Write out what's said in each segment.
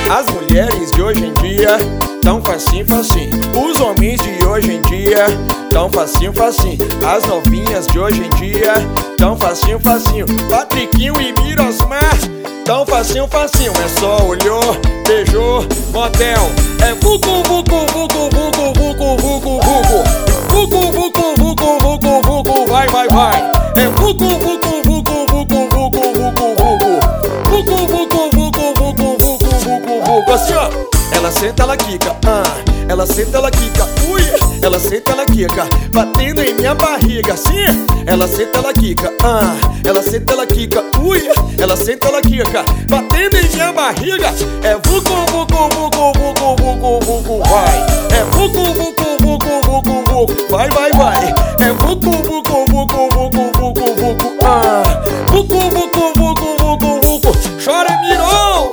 As mulheres de hoje em dia tão facinho, facinho. Os homens de hoje em dia tão facinho, facinho. As novinhas de hoje em dia tão facinho, facinho. Patriquinho e Birosmar tão facinho, facinho. É só olhou, beijou, motel. É vucu, vucu, vucu, vucu, vucu, vucu, vucu. Vucu, vucu, vucu, vucu, vucu, vai, vai, vai. É vucu, vucu, vucu, vucu, vucu, vucu, vucu. Vucu, vucu, vucu, vucu, vucu, vucu, vucu. Assim, ó. Ela senta, ela quica, ela senta, ela quica, ui, ela senta, ela quica, batendo em minha barriga, assim, ela senta, ela quica, ela senta, ela quica, ui, ela senta, ela quica, batendo em minha barriga, é vucu, vucu, vucu, vucu, vucu, vucu, vai, é vucu, vucu, vucu, vucu, vucu, vai, vai, vai, é vucu, vucu, vucu, vucu, vucu, vucu, vucu, vucu, vucu, vucu, vucu, chora, mirou.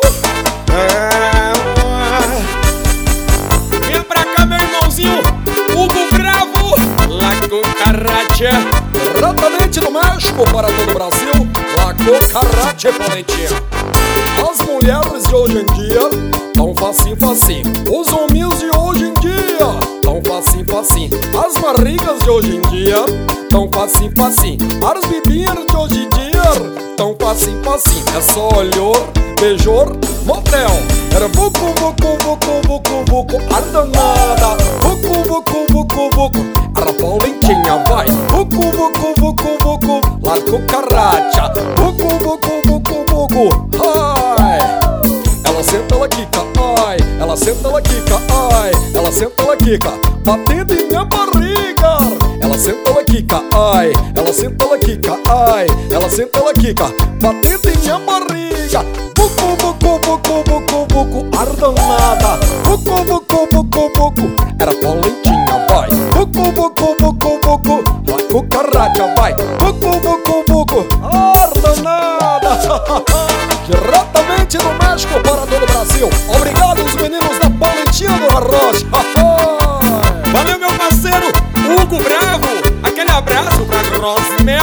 Hugo Bravo, La Cucaracha, diretamente do México para todo o Brasil, La Cucaracha, Valentinha. As mulheres de hoje em dia tão facinho, facinho. Os homens de hoje em dia tão facinho, facinho. As barrigas de hoje em dia tão facinho, facinho. As bebinhas de hoje em dia tão facinho, facinho. É só olhou, beijou, motel. Era vucu, vucu, vucu, vucu, vucu, a danada. Vucu, vucu, vucu, vucu, era Valentinha, vai. Vucu, vucu, vucu, vucu, La Cucaracha. Vucu, vucu, vucu, vucu, ai. Ela senta, ela quica, ai. Ela senta, ela quica, ai. Ela senta, ela quica, batendo em minha barriga. Ela senta, ela quica, ai. Ela senta, ela quica, ai. Ela senta, ela quica, batendo em minha barriga. Vucu, vucu, vucu, vucu, vucu, ardanada. Vucu, vucu, vucu, vucu, era Valentinha, vai. Vucu, vucu, vucu, vucu, La Cucaracha, vai. Vucu, vucu, vucu, ardanada. Diretamente do México para todo o Brasil. Obrigado os meninos da Valentinha do Arroz. Valeu, meu parceiro Hugo Bravo. Aquele abraço pra Rosemary.